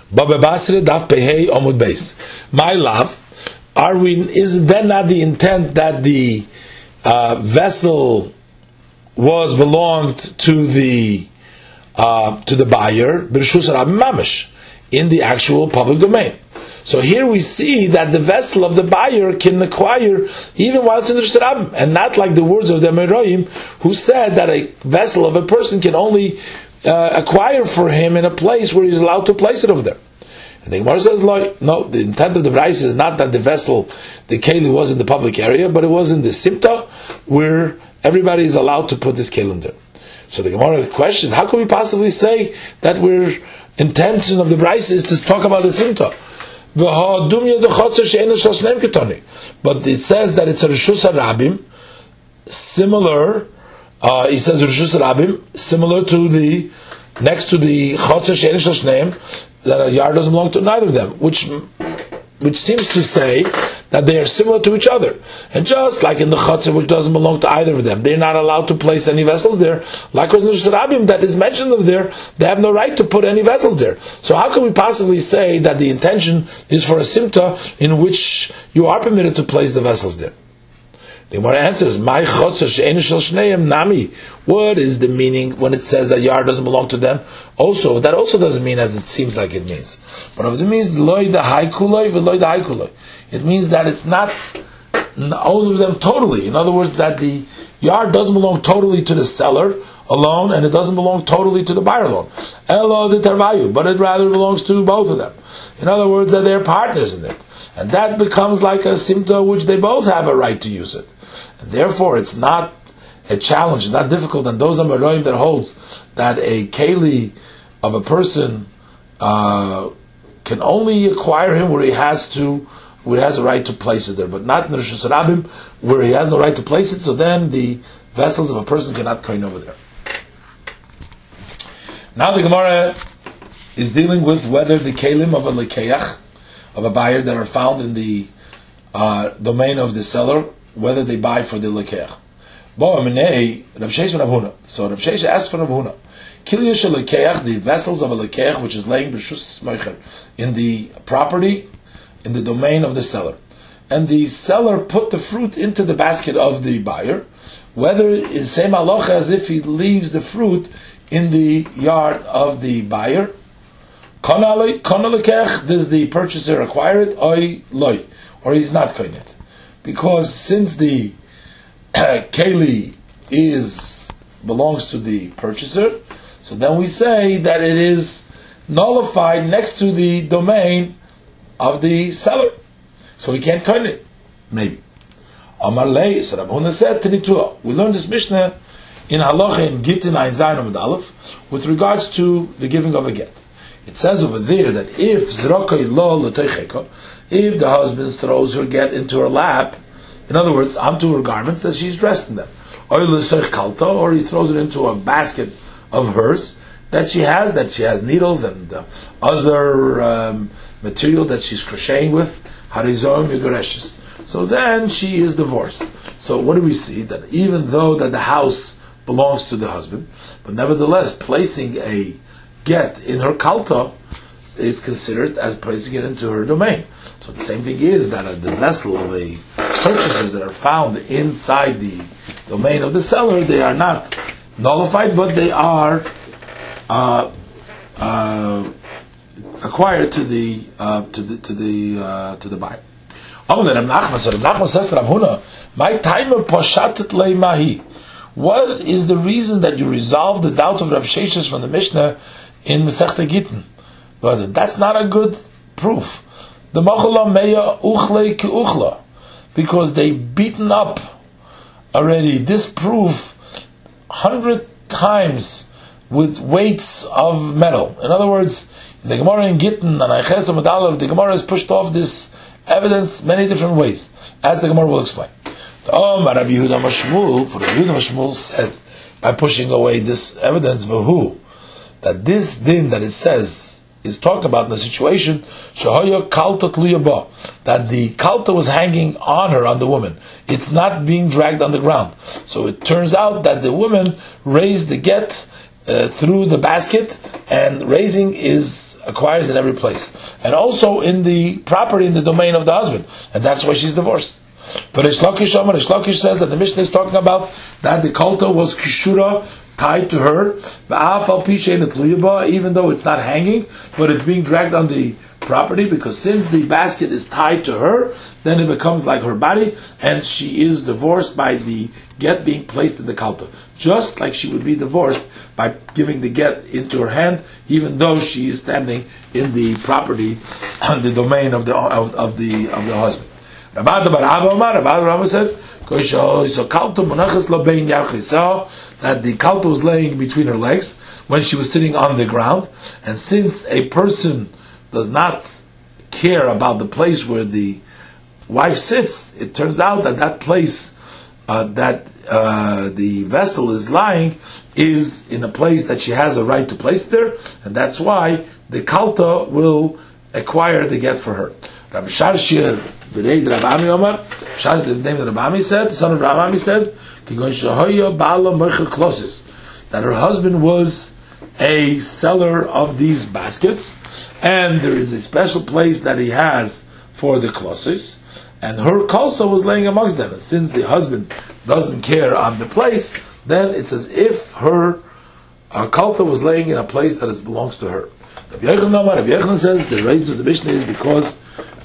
Baba Basra Daf Pehei Omud Beis. My love, is then not the intent that the vessel belonged to the buyer, B'Reshus Rabim Mamish, in the actual public domain. So here we see that the vessel of the buyer can acquire even while it's in the Reshus Rabim, and not like the words of the Amoraim who said that a vessel of a person can only acquire for him in a place where he's allowed to place it over there. And the Gemara says, no, the intent of the Brais is not that the vessel, the keli, was in the public area, but it was in the simta where everybody is allowed to put this kelim there. So the Gemara questions, how can we possibly say that we're intention of the Brais is to talk about the simta? But it says that it's a Reshus Rabim, similar. He says Reshus Rabim, similar to the next to the Chotzer She'en Shel Shneim, that a yard doesn't belong to neither of them, which seems to say that they are similar to each other. And just like in the Chotzer, which doesn't belong to either of them, they're not allowed to place any vessels there. Likewise in the Reshus Rabim that is mentioned of there, they have no right to put any vessels there. So how can we possibly say that the intention is for a simta in which you are permitted to place the vessels there? The Gemara answers, "My chotzer she'ein shel shneim nami." What is the meaning when it says that yard doesn't belong to them? Also, that also doesn't mean as it seems like it means. But if it means loy the high kuloi v'loy the high kuloi, it means that it's not all of them totally. In other words, that the yard doesn't belong totally to the seller alone, and it doesn't belong totally to the buyer alone. Elo the tarvayu, but it rather belongs to both of them. In other words, that they're partners in it, and that becomes like a simta which they both have a right to use it. And therefore, it's not a challenge, it's not difficult. And those Amoraim that holds that a keli of a person can only acquire him where he has a right to place it there, but not in the Reshus Rabim where he has no right to place it. So then the vessels of a person cannot coin over there. Now the Gemara is dealing with whether the kelim of a lekeach, of a buyer that are found in the domain of the seller, whether they buy for the lekeach. So Rav Shesha asked for Rav Huna, the vessels of a lekeach which is laying b'shus moicher in the property, in the domain of the seller, and the seller put the fruit into the basket of the buyer, whether it's same halacha as if he leaves the fruit in the yard of the buyer. Kona lekeach, does the purchaser acquire it, or he's not koin it? Because since the keli belongs to the purchaser, so then we say that it is nullified next to the domain of the seller, so he can't coin it. Maybe. Amar lei, so Rav Huna said, Tinitua. We learned this Mishnah in Halacha in Gittin Ein Zayin Amud Aleph with regards to the giving of a get. It says over there that if Zrokei lo l'teicheko, if the husband throws her get into her lap, in other words, onto her garments, that she's dressed in them, or he throws it into a basket of hers that she has needles and other material that she's crocheting with, harizom yugoreshes. So then she is divorced. So what do we see? That even though that the house belongs to the husband, but nevertheless placing a get in her kalta is considered as placing it into her domain. So the same thing is that the vessel of the purchasers that are found inside the domain of the seller, they are not nullified, but they are acquired to the buyer. Nachman says to Rav Huna, "My timer poshatet leimahi." What is the reason that you resolve the doubt of Rav Sheshes from the Mishnah in Masechta Gittin? But that's not a good proof. The machala meya uchle ki uchla, because they beaten up already this proof 100 times with weights of metal. In other words, in the Gemara in Gittin and Ayches Amud Aleph, the Gemara has pushed off this evidence many different ways, as the Gemara will explain. Rabbi Yehuda Mashmul, for Rabbi Yehuda Mashmul said, by pushing away this evidence, v'hu, that this din that it says is talking about in the situation shahoya kalta tluyaba, that the kalta was hanging on her, on the woman. It's not being dragged on the ground. So it turns out that the woman raised the get through the basket, and raising acquires in every place, and also in the property in the domain of the husband, and that's why she's divorced. But Reish Lakish says that the Mishnah is talking about that the kalta was kishura, tied to her, even though it's not hanging, but it's being dragged on the property, because since the basket is tied to her, then it becomes like her body, and she is divorced by the get being placed in the kalta, just like she would be divorced by giving the get into her hand, even though she is standing in the property on the domain of the husband. Rabbi said that the kalta was laying between her legs when she was sitting on the ground, and since a person does not care about the place where the wife sits, it turns out that place that the vessel is lying is in a place that she has a right to place there, and that's why the kalta will acquire the get for her. Rabbi Sharshir, the name of Rabbi Ami said, the son of Rabbi Ami said, that her husband was a seller of these baskets, and there is a special place that he has for the klosses, and her kalta was laying amongst them. And since the husband doesn't care on the place, then it's as if her kalta was laying in a place that belongs to her. Rabbi Yochanan says the reason of the Mishnah is because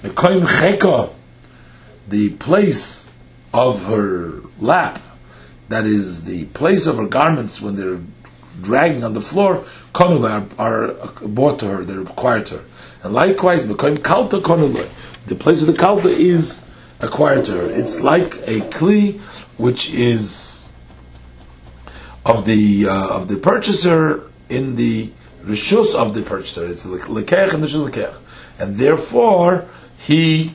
the place of her lap, that is the place of her garments when they're dragging on the floor, are bought to her, they're acquired to her. And likewise, the place of the kalta is acquired to her. It's like a kli which is of the purchaser in the rishus of the purchaser. It's lekech and the rishus lekech, and therefore she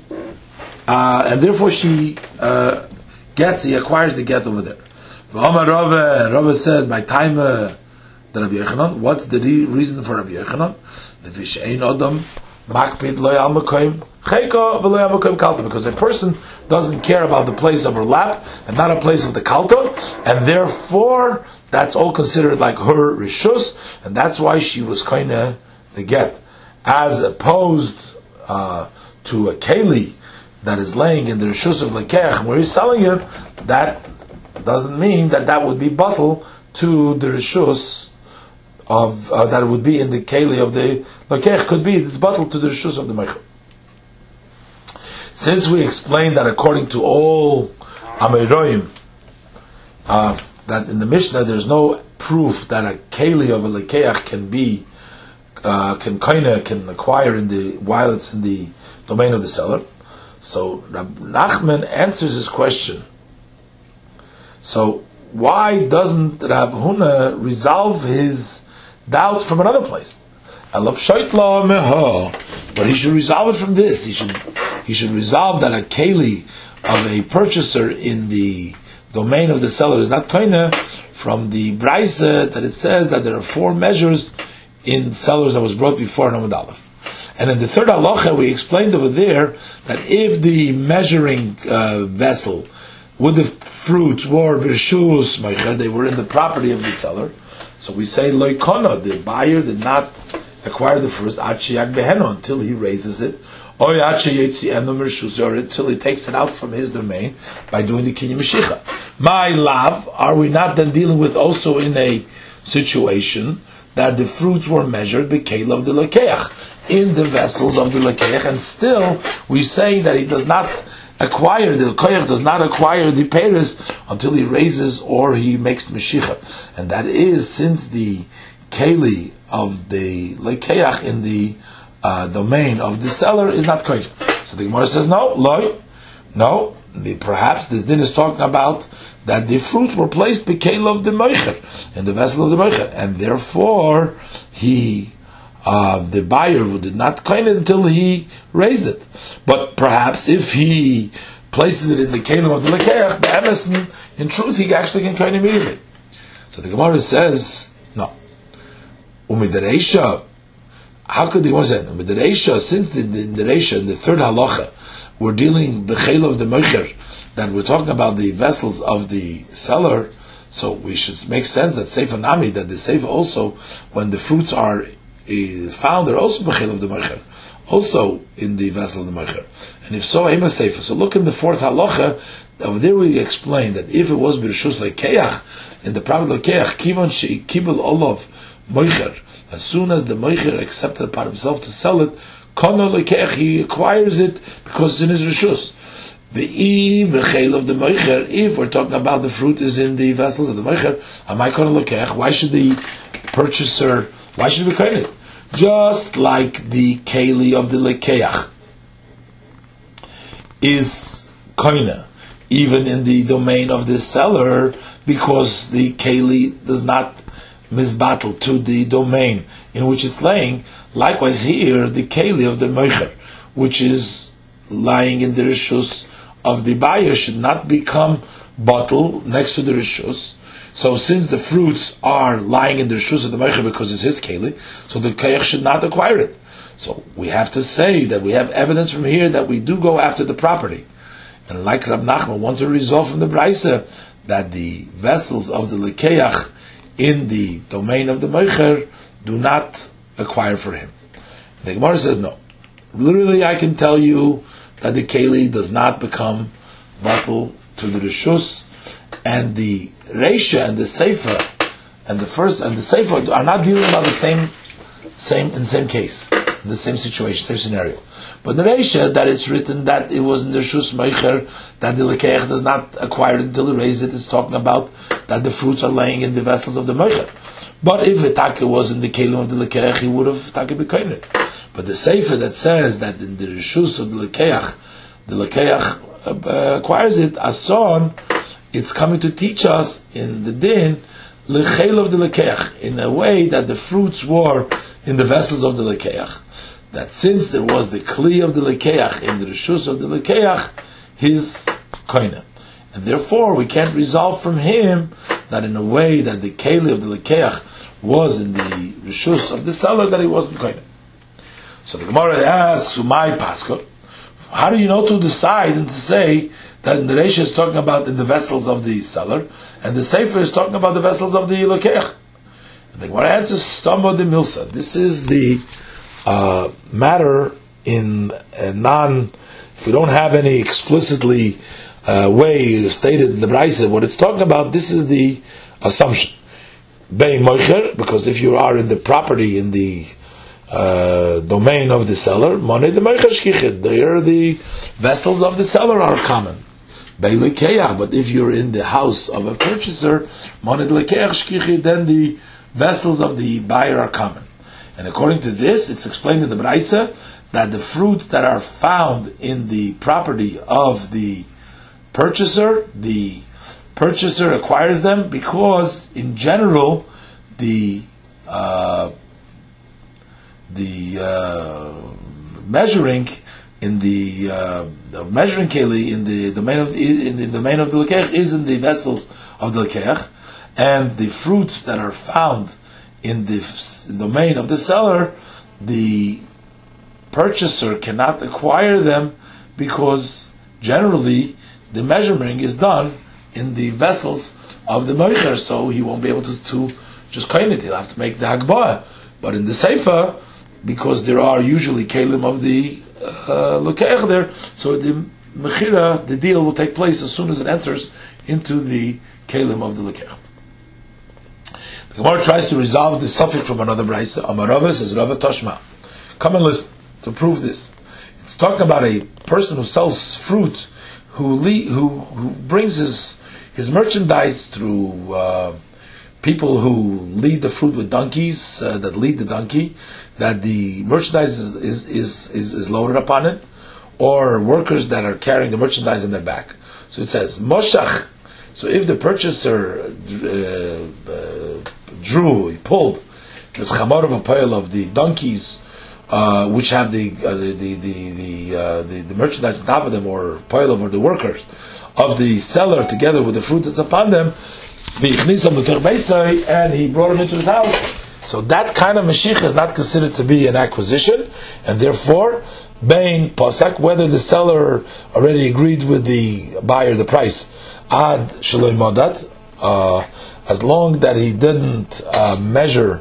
acquires the get over there. Rava says, by time the Rabbi Yochanan, what's the reason for Rabbi Yochanan? Because a person doesn't care about the place of her lap and not a place of the kalta, and therefore that's all considered like her rishus, and that's why she was kinda the get, as opposed to a keli that is laying in the rishus of lekech where he's selling it. That doesn't mean that would be bottle to the rishus of that would be in the keli of the lekech, could be this bottle to the rishus of the meicher. Since we explained that according to all Amoraim, that in the Mishnah there's no proof that a keli of a lekeach can acquire while it's in the domain of the seller. So Rab Nachman answers his question. So why doesn't Rab Huna resolve his doubt from another place? But he should resolve it from this. He should resolve that a keli of a purchaser in the domain of the seller is not koine from the Braise that it says that there are 4 measures in sellers that was brought before Amud Aleph. And in the third halacha we explained over there that if the measuring vessel with the fruit were b'rishus meicher, they were in the property of the seller, so we say loikona, the buyer did not acquire the fruit until he raises it, or until he takes it out from his domain by doing the kinyan meshicha. My love, are we not then dealing with also in a situation that the fruits were measured b'keil of the lekeach, in the vessels of the lekeach, and still we say that he does not acquire, the lekeach does not acquire the peres until he raises or he makes meshicha, and that is since the keli of the lekeach in the domain of the seller is not kosher. So the Gemara says no. Perhaps this din is talking about that the fruits were placed b'keil of the meicher, in the vessel of the meicher, and therefore the buyer did not koine it until he raised it. But perhaps if he places it in the kelim of the lekeach, the emes, in truth, he actually can koine immediately. So the Gemara says no. Umidareisha. How could the Gemara say Umidareisha? Since the Reisha in the third halacha we're dealing b'keil of the meicher, that we're talking about the vessels of the seller, So we should make sense that Seifa Nami, that the Seifa also, when the fruits are found, they're also Bechel of the Meicher, also in the vessel of the Meicher. And if so, Ema Seifa. So look in the fourth halacha, over there we explain that if it was B'Rishus Lekeach, in the property Lekeach, Kivon She'ikibel Olav Meicher, as soon as the Meicher accepted upon himself to sell it, Kono Lekeach, he acquires it because it's in his Rishus. The Bechel of the Meicher, if we're talking about the fruit is in the vessels of the Meicher, Amai Kono Lekeach, why should the purchaser, why should he be kohen it? Just like the Keli of the Lekeach is kohen, even in the domain of the seller, because the Keli does not misbattle to the domain in which it's laying. Likewise here, the Keli of the Meicher, which is lying in the Rishus of the buyer, should not become bottle next to the Rishus. So since the fruits are lying in the Rishus of the Meicher because it's his Keli, so the Kayach should not acquire it. So we have to say that we have evidence from here that we do go after the property. And like Rab Nachman want to resolve from the Braisa that the vessels of the Lekeach in the domain of the Meicher do not acquire for him. The Gemara says no. Literally, I can tell you that the Keli does not become bottle to the Rishus, and the Reisha and the Sefer and the first and the Sefer are not dealing about the same case, in the same situation, same scenario. But the Reisha, that it's written that it was in the Rishus Meicher, that the Lekeach does not acquire it until he raises it, is talking about that the fruits are laying in the vessels of the Meicher. But if the Taka was in the Kelim of the Lekeach, he would have Taka become it. But the Sefer that says that in the Rishus of the Lekeach acquires it, as son, it's coming to teach us in the din, Lechel of the Lekeach, in a way that the fruits were in the vessels of the Lekeach. That since there was the Kli of the Lekeach in the Rishus of the Lekeach, his koine. And therefore we can't resolve from him that in a way that the Keli of the Lekeach was in the Rishus of the seller, that he wasn't koine. So the Gemara asks, Umay Paschal, how do you know to decide and to say that in the Reisha is talking about in the vessels of the seller, and the Sefer is talking about the vessels of the Lekeach? And the Gemara answers, Stamo de Milsa. This is the matter in a if we don't have any explicitly way stated in the Braisa what it's talking about, this is the assumption. Bein Moicher, because if you are in the property, in the domain of the seller, Monei de Moicher Shkichet, there the vessels of the seller are common. Bein Lekeach, but if you're in the house of a purchaser, Monei de Lekeach Shkichet, then the vessels of the buyer are common. And according to this, it's explained in the Braisa that the fruits that are found in the property of the purchaser acquires them because, in general, the measuring in the measuring keli in the domain of the lekeach is in the vessels of the lekeach, and the fruits that are found in the domain of the seller, the purchaser cannot acquire them because generally the measuring is done in the vessels of the meicher, so he won't be able to just coin it. He'll have to make the hagbah. But in the seifa, because there are usually kelim of the lekeach there, so the mechira, the deal will take place as soon as it enters into the kelim of the lekeach. The Gemara tries to resolve this suffix from another brayso. Amarava says, Rava Toshma. Come and listen to prove this. It's talking about a person who sells fruit, who brings his merchandise through people who lead the fruit with donkeys, that lead the donkey, that the merchandise is loaded upon it, or workers that are carrying the merchandise in their back. So it says, Moshach. So if the purchaser he pulled the chamor of a pile of the donkeys, which have the merchandise on top of them, or pile of, or the workers of the seller together with the fruit that's upon them, and he brought him into his house. So that kind of mashiach is not considered to be an acquisition, and therefore, bein pasak, whether the seller already agreed with the buyer the price, ad shaloi modat, as long that he didn't measure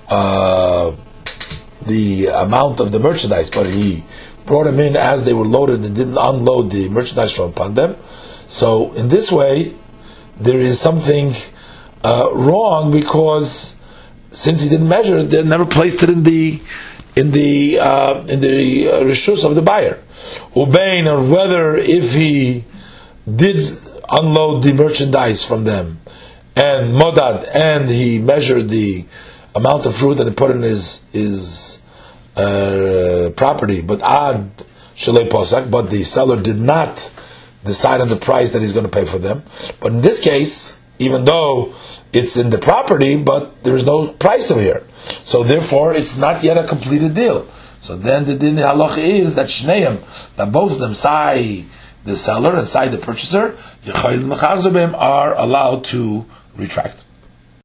the amount of the merchandise, but he brought them in as they were loaded and didn't unload the merchandise from upon them. So in this way, there is something wrong, because since he didn't measure it, they never placed it in the rishus of the buyer. Ubein, or whether if he did unload the merchandise from them and modad, and he measured the amount of fruit and he put it in his property, but ad shalei posak, but the seller did not decide on the price that he's going to pay for them. But in this case, even though it's in the property, but there is no price over here, so therefore it's not yet a completed deal. So then the din halach is that shneim, that both of them, say the seller and say the purchaser, are allowed to retract.